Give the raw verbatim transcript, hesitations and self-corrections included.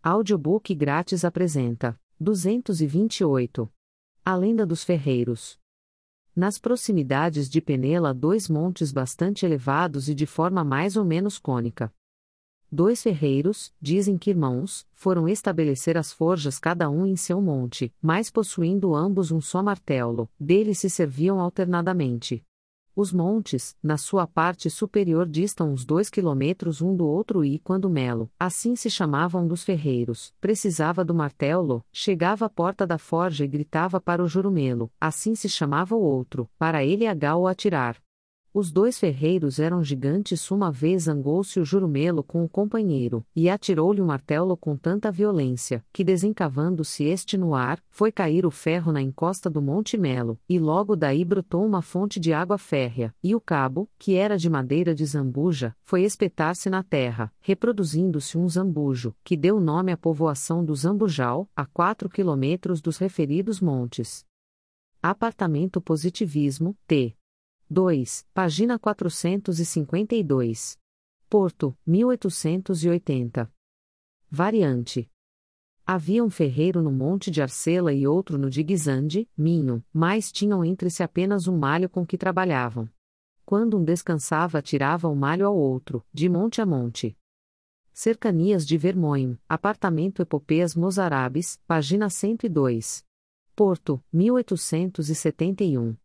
Audiobook grátis apresenta: duzentos e vinte e oito. A Lenda dos Ferreiros. Nas proximidades de Penela, dois montes bastante elevados e de forma mais ou menos cônica. Dois ferreiros, dizem que irmãos, foram estabelecer as forjas cada um em seu monte, mas possuindo ambos um só martelo, dele se serviam alternadamente. Os montes, na sua parte superior, distam uns dois quilômetros um do outro e, quando Melo, assim se chamavam dos ferreiros, precisava do martelo, chegava à porta da forja e gritava para o jurumelo, assim se chamava o outro, para ele agar ou atirar. Os dois ferreiros eram gigantes. Uma vez zangou-se o jurumelo com o companheiro, e atirou-lhe o martelo com tanta violência, que desencavando-se este no ar, foi cair o ferro na encosta do Monte Melo, e logo daí brotou uma fonte de água férrea, e o cabo, que era de madeira de zambuja, foi espetar-se na terra, reproduzindo-se um zambujo, que deu nome à povoação do Zambujal, a quatro quilômetros dos referidos montes. Apartamento Positivismo, T. dois, página quatrocentos e cinquenta e dois. Porto, mil oitocentos e oitenta. Variante. Havia um ferreiro no Monte de Arcela e outro no de Guisande, Minho, mas tinham entre si apenas um malho com que trabalhavam. Quando um descansava, atirava o malho ao outro, de monte a monte. Cercanias de Vermonho, apartamento Epopeias Mozarabes, página cento e dois. Porto, mil oitocentos e setenta e um.